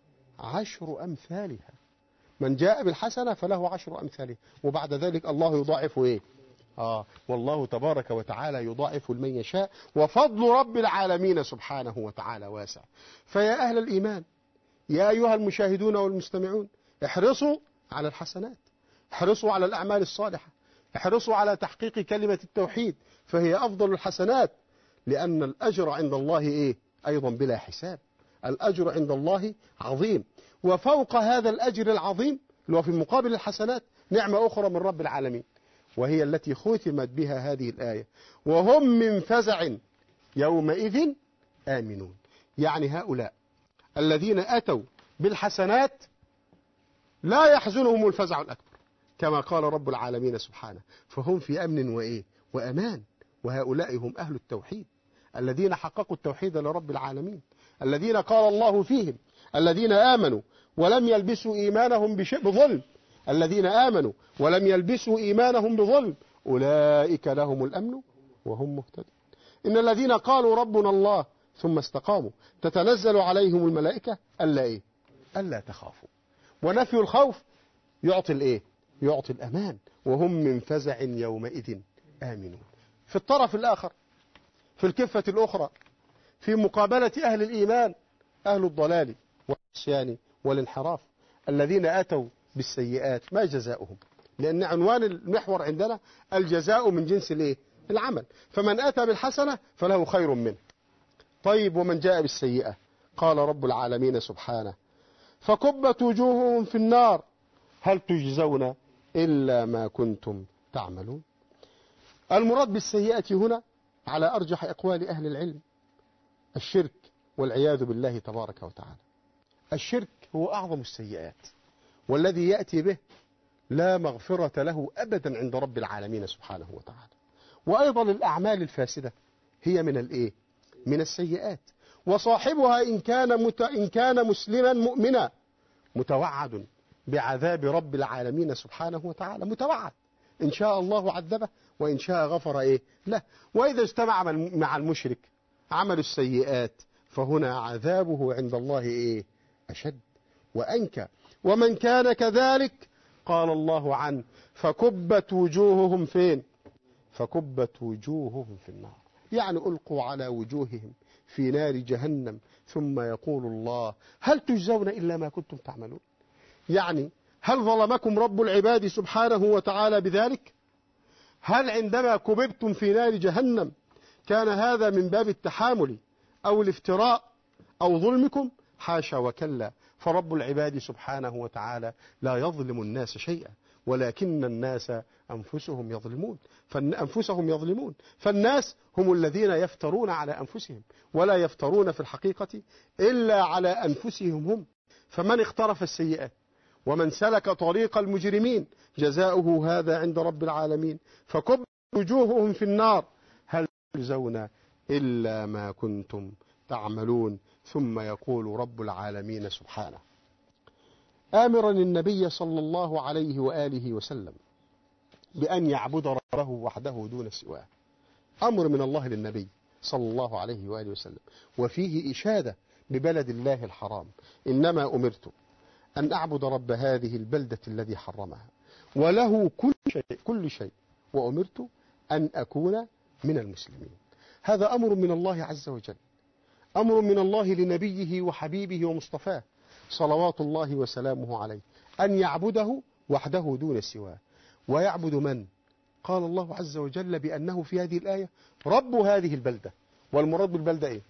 عشر أمثالها. من جاء بالحسنة فله عشر أمثالها، وبعد ذلك الله يضاعف إيه؟ آه والله تبارك وتعالى يضاعف لمن يشاء، وفضل رب العالمين سبحانه وتعالى واسع. فيا أهل الإيمان، يا أيها المشاهدون والمستمعون، احرصوا على الحسنات، احرصوا على الأعمال الصالحة، احرصوا على تحقيق كلمة التوحيد، فهي أفضل الحسنات، لأن الأجر عند الله إيه؟ أيضا بلا حساب. الأجر عند الله عظيم، وفوق هذا الأجر العظيم اللي هو في مقابل الحسنات نعمة أخرى من رب العالمين، وهي التي ختمت بها هذه الآية: وهم من فزع يومئذ آمنون. يعني هؤلاء الذين أتوا بالحسنات لا يحزنهم الفزع الأكبر، كما قال رب العالمين سبحانه: فهم في أمن وإيه؟ وأمان. وهؤلاء هم أهل التوحيد الذين حققوا التوحيد لرب العالمين، الذين قال الله فيهم: الذين آمنوا ولم يلبسوا إيمانهم بظلم، الذين آمنوا ولم يلبسوا إيمانهم بظلم أولئك لهم الأمن وهم مهتدون. إن الذين قالوا ربنا الله ثم استقاموا تتنزل عليهم الملائكة ألا إيه؟ ألا تخافوا. ونفي الخوف يعطي الإيه؟ يعطي الأمان. وهم من فزع يومئذ آمنون. في الطرف الآخر، في الكفة الأخرى، في مقابلة أهل الإيمان، أهل الضلال والعصيان والانحراف الذين أتوا بالسيئات، ما جزاؤهم؟ لأن عنوان المحور عندنا الجزاء من جنس الإيه؟ العمل. فمن أتى بالحسنة فله خير منه. طيب، ومن جاء بالسيئة؟ قال رب العالمين سبحانه: فكبت وجوههم في النار هل تجزون إلا ما كنتم تعملون. المراد بالسيئة هنا على أرجح أقوال أهل العلم الشرك، والعياذ بالله تبارك وتعالى. الشرك هو أعظم السيئات، والذي يأتي به لا مغفرة له أبدا عند رب العالمين سبحانه وتعالى. وأيضا الأعمال الفاسدة هي من الإيه؟ من السيئات، وصاحبها إن كان, مت... إن كان مسلما مؤمنا متوعد بعذاب رب العالمين سبحانه وتعالى، متوعد، إن شاء الله عذبه وإن شاء غفر إيه؟ له. وإذا اجتمع مع المشرك عمل السيئات فهنا عذابه عند الله إيه؟ أشد وأنكى. ومن كان كذلك قال الله عنه: فكبت وجوههم فين؟ فكبت وجوههم في النار. يعني ألقوا على وجوههم في نار جهنم ثم يقول الله: هل تجزون إلا ما كنتم تعملون. يعني هل ظلمكم رب العباد سبحانه وتعالى بذلك؟ هل عندما كببتم في نار جهنم كان هذا من باب التحامل أو الافتراء أو ظلمكم؟ حاشا وكلا، فرب العباد سبحانه وتعالى لا يظلم الناس شيئا، ولكن الناس أنفسهم يظلمون فأنفسهم يظلمون فالناس هم الذين يفترون على أنفسهم، ولا يفترون في الحقيقة إلا على أنفسهم هم. فمن اقترف السيئات ومن سلك طريق المجرمين جزاؤه هذا عند رب العالمين، فكب وجوههم في النار هل تجزون إلا ما كنتم تعملون. ثم يقول رب العالمين سبحانه آمرا النبي صلى الله عليه وآله وسلم بأن يعبد ربه وحده دون سواه. أمر من الله للنبي صلى الله عليه وآله وسلم، وفيه إشادة ببلد الله الحرام. إنما أمرت أن أعبد رب هذه البلدة الذي حرمها وله كل شيء كل شيء وأمرت أن أكون من المسلمين. هذا أمر من الله عز وجل، أمر من الله لنبيه وحبيبه ومصطفاه صلوات الله وسلامه عليه، أن يعبده وحده دون سواه. ويعبد من؟ قال الله عز وجل بأنه في هذه الآية رب هذه البلدة. والمراد بالبلدة إيه؟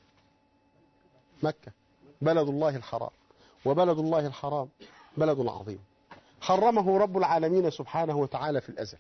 مكة، بلد الله الحرام. وبلد الله الحرام بلد عظيم حرمه رب العالمين سبحانه وتعالى في الأزل،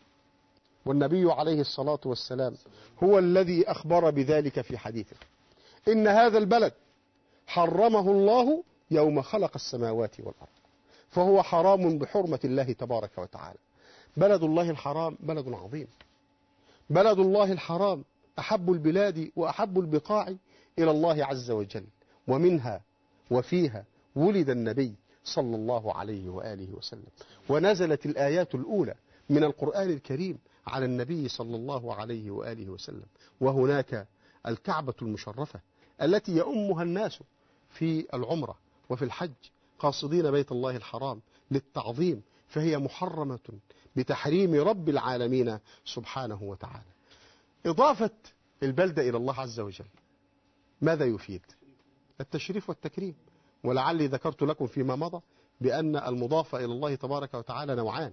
والنبي عليه الصلاة والسلام هو الذي أخبر بذلك في حديثه: إن هذا البلد حرمه الله يوم خلق السماوات والأرض، فهو حرام بحرمة الله تبارك وتعالى. بلد الله الحرام بلد عظيم، بلد الله الحرام أحب البلاد وأحب البقاع إلى الله عز وجل، ومنها وفيها ولد النبي صلى الله عليه وآله وسلم، ونزلت الآيات الأولى من القرآن الكريم على النبي صلى الله عليه وآله وسلم. وهناك الكعبة المشرفة التي يؤمها الناس في العمرة وفي الحج قاصدين بيت الله الحرام للتعظيم، فهي محرمة بتحريم رب العالمين سبحانه وتعالى. إضافة البلدة إلى الله عز وجل ماذا يفيد؟ التشريف والتكريم. ولعلي ذكرت لكم فيما مضى بأن المضاف إلى الله تبارك وتعالى نوعان: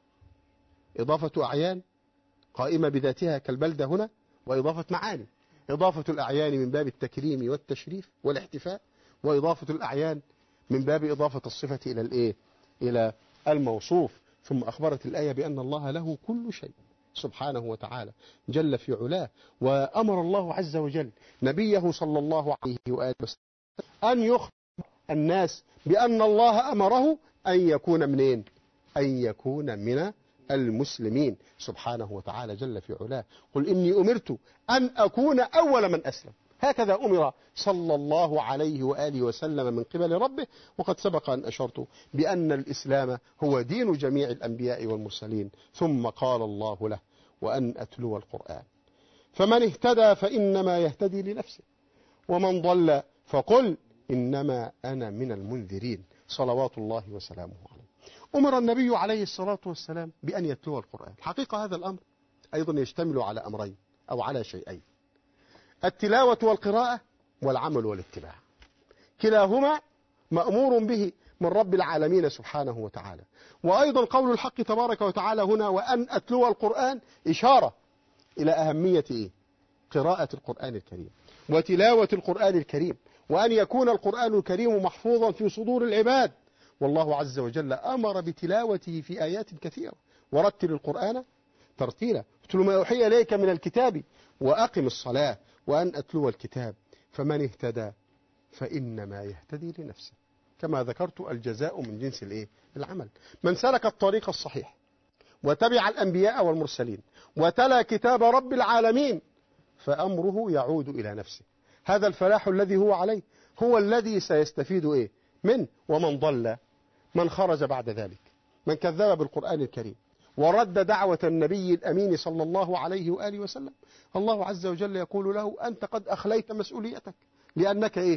إضافة أعيان قائمة بذاتها كالبلدة هنا، وإضافة معاني. إضافة الأعيان من باب التكريم والتشريف والاحتفاء، وإضافة الأعيان من باب إضافة الصفة إلى الإيه؟ إلى الموصوف. ثم أخبرت الآية بأن الله له كل شيء سبحانه وتعالى جل في علاه. وأمر الله عز وجل نبيه صلى الله عليه وآله وسلم أن يخبر الناس بأن الله أمره أن يكون منين؟ أن يكون من المسلمين سبحانه وتعالى جل في علاه. قل إني أمرت أن أكون أول من أسلم. هكذا أمر صلى الله عليه وآله وسلم من قبل ربه. وقد سبق أن أشرت بأن الإسلام هو دين جميع الأنبياء والمرسلين. ثم قال الله له: وأن أتلو القرآن، فمن اهتدى فإنما يهتدي لنفسه، ومن ضل فقل إنما أنا من المنذرين صلوات الله وسلامه عليه. أمر النبي عليه الصلاة والسلام بأن يتلو القرآن. حقيقة هذا الأمر أيضا يشتمل على أمرين أو على شيئين: التلاوة والقراءة، والعمل والاتباع. كلاهما مأمور به من رب العالمين سبحانه وتعالى. وأيضا قول الحق تبارك وتعالى هنا: وأن أتلو القرآن، إشارة إلى أهمية إيه؟ قراءة القرآن الكريم وتلاوة القرآن الكريم، وأن يكون القرآن الكريم محفوظا في صدور العباد. والله عز وجل أمر بتلاوته في آيات كثيرة: ورتل القرآن ترتيلا، اتل ما أوحي إليك من الكتاب وأقم الصلاة، وأن أتلو الكتاب، فمن اهتدى فإنما يهتدي لنفسه. كما ذكرت الجزاء من جنس الإيه؟ العمل. من سلك الطريق الصحيح وتبع الأنبياء والمرسلين وتلا كتاب رب العالمين فأمره يعود إلى نفسه. هذا الفلاح الذي هو عليه هو الذي سيستفيد إيه؟ منه. ومن ضل، من خرج بعد ذلك، من كذب بالقرآن الكريم ورد دعوة النبي الأمين صلى الله عليه وآله وسلم، الله عز وجل يقول له: أنت قد أخليت مسؤوليتك، لأنك إيه؟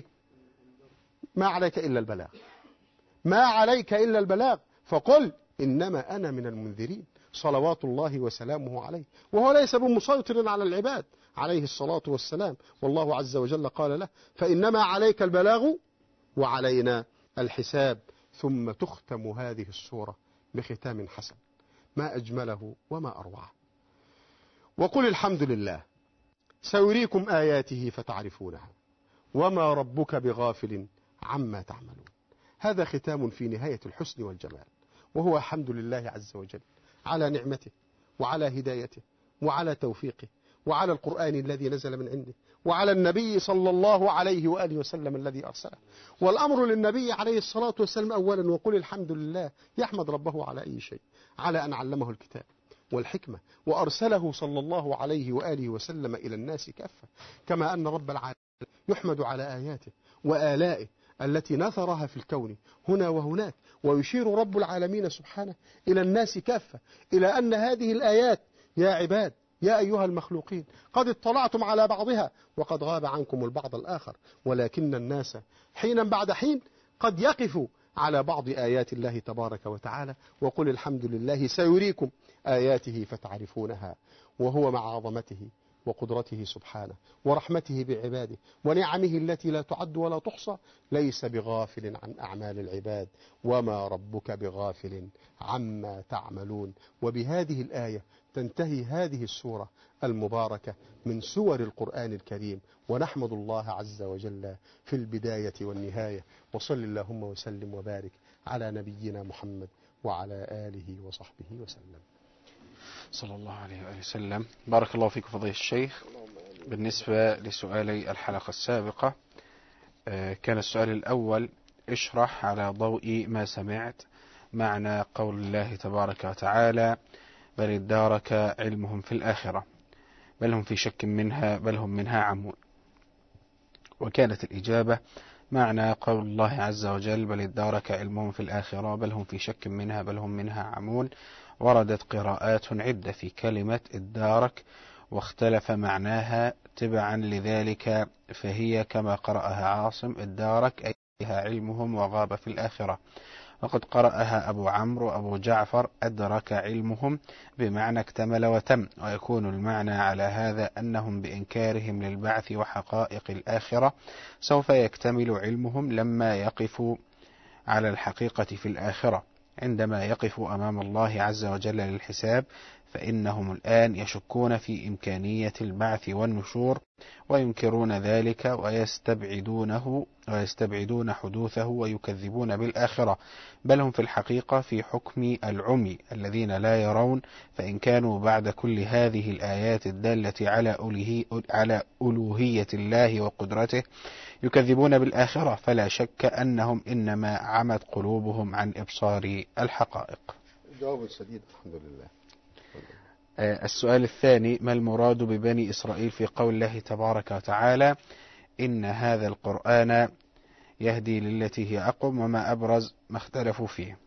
ما عليك إلا البلاغ، ما عليك إلا البلاغ، فقل إنما أنا من المنذرين صلوات الله وسلامه عليه. وهو ليس بمسيطر على العباد عليه الصلاة والسلام، والله عز وجل قال له: فإنما عليك البلاغ وعلينا الحساب. ثم تختم هذه السورة بختام حسن، ما أجمله وما أروعه: وقل الحمد لله سيريكم آياته فتعرفونها وما ربك بغافل عما تعملون. هذا ختام في نهاية الحسن والجمال، وهو الحمد لله عز وجل على نعمته وعلى هدايته وعلى توفيقه وعلى القرآن الذي نزل من عنده وعلى النبي صلى الله عليه وآله وسلم الذي أرسله. والأمر للنبي عليه الصلاة والسلام أولا، وقل الحمد لله، يحمد ربه على أي شيء، على أن علمه الكتاب والحكمة وأرسله صلى الله عليه وآله وسلم إلى الناس كافة، كما أن رب العالمين يحمد على آياته وآلائه التي نثرها في الكون هنا وهناك. ويشير رب العالمين سبحانه إلى الناس كافة، إلى أن هذه الآيات يا عباد يا أيها المخلوقين قد اطلعتم على بعضها وقد غاب عنكم البعض الآخر، ولكن الناس حينا بعد حين قد يقفوا على بعض آيات الله تبارك وتعالى. وقل الحمد لله سيريكم آياته فتعرفونها، وهو مع عظمته وقدرته سبحانه ورحمته بعباده ونعمه التي لا تعد ولا تحصى ليس بغافل عن أعمال العباد، وما ربك بغافل عما تعملون. وبهذه الآية تنتهي هذه السورة المباركة من سور القرآن الكريم، ونحمد الله عز وجل في البداية والنهاية. وصل اللهم وسلم وبارك على نبينا محمد وعلى آله وصحبه وسلم. صلى الله عليه وآله وسلم. بارك الله فيك فضيلة الشيخ. بالنسبة لسؤالي الحلقة السابقة، كان السؤال الأول: اشرح على ضوء ما سمعت معنى قول الله تبارك وتعالى: بل ادارك علمهم في الآخرة بل هم في شك منها بل هم منها عمون. وكانت الإجابة: معنى قول الله عز وجل بل ادارك علمهم في الآخرة بل هم في شك منها بل هم منها عمون، وردت قراءات عدة في كلمة ادارك واختلف معناها تبعا لذلك، فهي كما قرأها عاصم: ادارك أي فيها علمهم وغاب في الآخرة. وقد قرأها أبو عمرو وأبو جعفر: أدرك علمهم بمعنى اكتمل وتم. ويكون المعنى على هذا أنهم بإنكارهم للبعث وحقائق الآخرة سوف يكتمل علمهم لما يقفوا على الحقيقة في الآخرة، عندما يقفوا أمام الله عز وجل للحساب، فإنهم الآن يشكون في إمكانية البعث والنشور وينكرون ذلك ويستبعدونه ويستبعدون حدوثه ويكذبون بالآخرة، بل هم في الحقيقة في حكم العمي الذين لا يرون. فإن كانوا بعد كل هذه الآيات الدالة على ألوهية الله وقدرته يكذبون بالآخرة، فلا شك أنهم إنما عمت قلوبهم عن إبصار الحقائق. جواب سديد الحمد لله. السؤال الثاني: ما المراد ببني إسرائيل في قول الله تبارك وتعالى: إن هذا القرآن يهدي للتي هي أقوم، وما أبرز ما اختلفوا فيه؟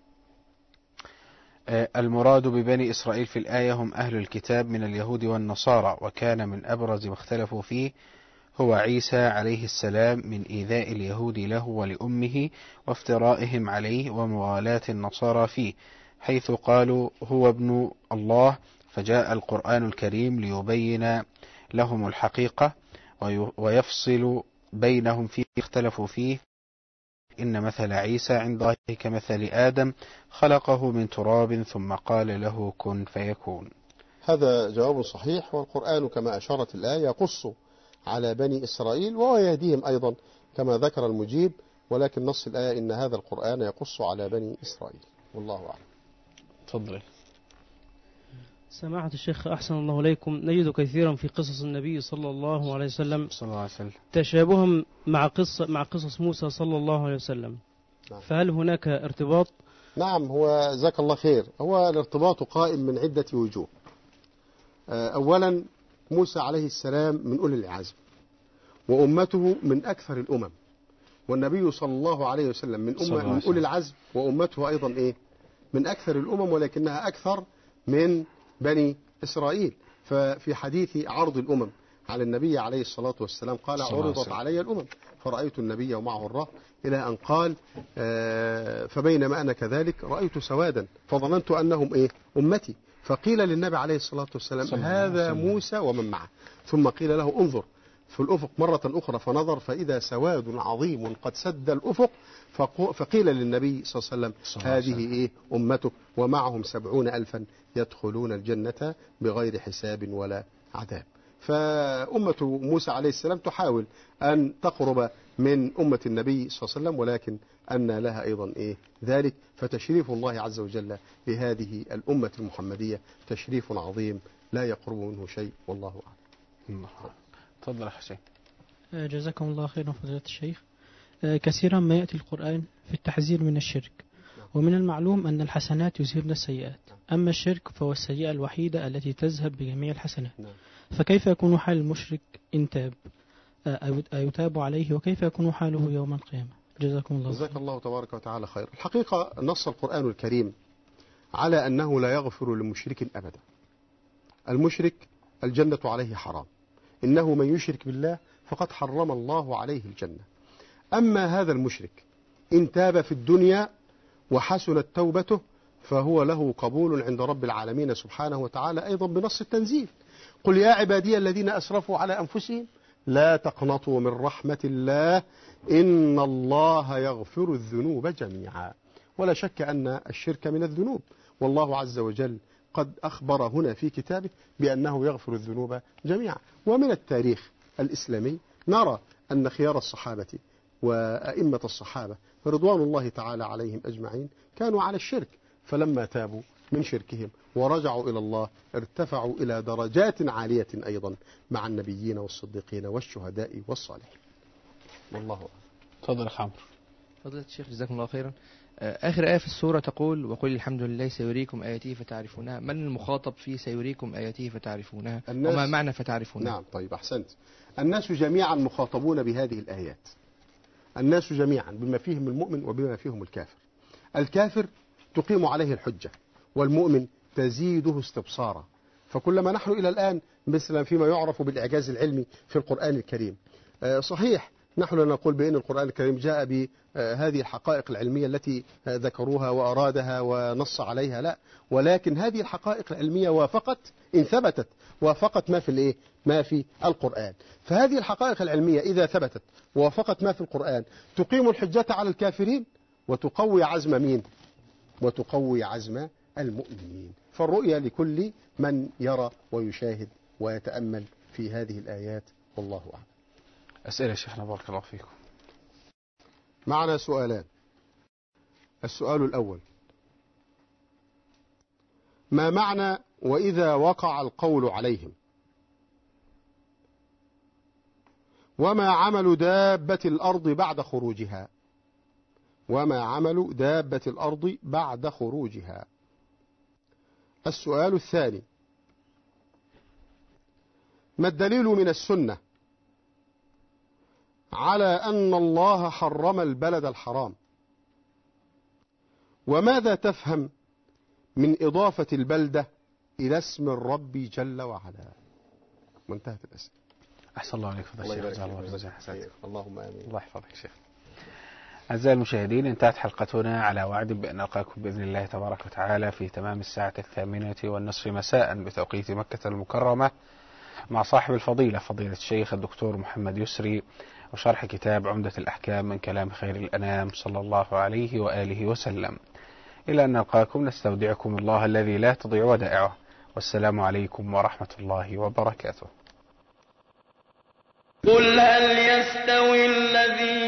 المراد ببني إسرائيل في الآية هم أهل الكتاب من اليهود والنصارى، وكان من أبرز ما اختلفوا فيه هو عيسى عليه السلام من إيذاء اليهود له ولأمه وافترائهم عليه وموالاة النصارى فيه، حيث قالوا هو ابن الله، فجاء القرآن الكريم ليبين لهم الحقيقة ويفصل بينهم فيه اختلفوا فيه. إن مثل عيسى عند الله كمثل آدم خلقه من تراب ثم قال له كن فيكون. هذا جواب صحيح، والقرآن كما أشارت الآية يقص على بني إسرائيل وهو يهديهم أيضا كما ذكر المجيب، ولكن نص الآية إن هذا القرآن يقص على بني إسرائيل، والله أعلم. تفضل. سماحة الشيخ أحسن الله إليكم، نجد كثيرا في قصص النبي صلى الله عليه وسلم صلى الله عليه وسلم تشابها مع قصة مع قصص موسى صلى الله عليه وسلم. نعم. فهل هناك ارتباط؟ نعم، هو جزاك الله خير. هو الارتباط قائم من عدة وجوه. أولا موسى عليه السلام من أولي العزم، وأمته من أكثر الأمم، والنبي صلى الله عليه وسلم من, أمة من أولي العزم، وأمته أيضا إيه؟ من أكثر الأمم، ولكنها أكثر من بني إسرائيل. ففي حديث عرض الأمم على النبي عليه الصلاة والسلام قال عرضت علي الأمم فرأيت النبي ومعه الرهط، إلى أن قال فبينما أنا كذلك رأيت سوادا فظننت أنهم إيه؟ أمتي، فقيل للنبي عليه الصلاة والسلام هذا موسى ومن معه، ثم قيل له انظر في الأفق مرة أخرى فنظر فإذا سواد عظيم قد سد الأفق، فقيل للنبي صلى الله عليه وسلم هذه إيه؟ أمتك ومعهم سبعون ألفا يدخلون الجنة بغير حساب ولا عذاب. فأمة موسى عليه السلام تحاول أن تقرب من أمة النبي صلى الله عليه وسلم، ولكن أن لها أيضا إيه ذلك. فتشريف الله عز وجل لهذه الأمة المحمدية تشريف عظيم لا يقرب منه شيء، والله أعلم. تفضل يا حسين. جزاكم الله خيرا فضيلة الشيخ. كثيرا ما يأتي القرآن في التحذير من الشرك، ومن المعلوم أن الحسنات يذهبن السيئات، أما الشرك فهو السيئة الوحيدة التي تذهب بجميع الحسنات. فكيف يكون حال المشرك إن تاب؟ أيتاب عليه؟ وكيف يكون حاله يوم القيامة؟ جزاكم الله. جزاك الله تبارك وتعالى خير. الحقيقة نص القرآن الكريم على أنه لا يغفر لمشرك أبدا. المشرك الجنة عليه حرام، إنه من يشرك بالله فقد حرم الله عليه الجنة. أما هذا المشرك إن تاب في الدنيا وحسنت توبته فهو له قبول عند رب العالمين سبحانه وتعالى، أيضا بنص التنزيل: قل يا عبادي الذين أسرفوا على أنفسهم لا تقنطوا من رحمة الله إن الله يغفر الذنوب جميعا. ولا شك أن الشرك من الذنوب، والله عز وجل قد أخبر هنا في كتابه بأنه يغفر الذنوب جميعا. ومن التاريخ الإسلامي نرى أن خيار الصحابة وأئمة الصحابة رضوان الله تعالى عليهم أجمعين كانوا على الشرك، فلما تابوا من شركهم ورجعوا إلى الله ارتفعوا إلى درجات عالية أيضا مع النبيين والصديقين والشهداء والصالحين. والله أعلم. تفضل يا خامر. فضيلة الشيخ جزاكم الله خيرا. آخر آية في السورة تقول: وقل الحمد لله سيريكم آياته فتعرفونها. من المخاطب في سيريكم آياته فتعرفونها؟ وما معنى فتعرفونها؟ نعم طيب أحسنت. الناس جميعا مخاطبون بهذه الآيات، الناس جميعا بما فيهم المؤمن وبما فيهم الكافر. الكافر تقيم عليه الحجة، والمؤمن تزيده استبصارا. فكلما نحن إلى الآن مثل فيما يعرف بالإعجاز العلمي في القرآن الكريم، صحيح نحن لا نقول بأن القرآن الكريم جاء بهذه الحقائق العلمية التي ذكروها وأرادها ونص عليها، لا، ولكن هذه الحقائق العلمية وافقت إن ثبتت وافقت ما في الإيه؟ ما في القرآن. فهذه الحقائق العلمية إذا ثبتت ووافقت ما في القرآن تقيم الحجة على الكافرين وتقوي عزم مين؟ وتقوي عزم المؤمنين. فالرؤيا لكل من يرى ويشاهد ويتأمل في هذه الآيات، والله أعلم. أسئلة شيخنا بارك الله فيكم. معنا سؤالان. السؤال الأول: ما معنى وإذا وقع القول عليهم؟ وما عمل دابة الأرض بعد خروجها؟ وما عمل دابة الأرض بعد خروجها؟ السؤال الثاني: ما الدليل من السنة على أن الله حرم البلد الحرام؟ وماذا تفهم من إضافة البلدة إلى اسم الرب جل وعلا؟ وانتهت الأسئلة. أحسن الله عليك فضل الشيخ. اللهم آمين. الله يحفظك شيخ. أعزائي المشاهدين، انتهت حلقتنا على وعد بأن نلقاكم بإذن الله تبارك وتعالى في تمام الساعة الثامنة والنصف مساء بتوقيت مكة المكرمة مع صاحب الفضيلة فضيلة الشيخ الدكتور محمد يسري، وشرح كتاب عمدة الأحكام من كلام خير الأنام صلى الله عليه وآله وسلم. إلى أن نلقاكم نستودعكم الله الذي لا تضيع ودائعه، والسلام عليكم ورحمة الله وبركاته. قل هل يستوي الذين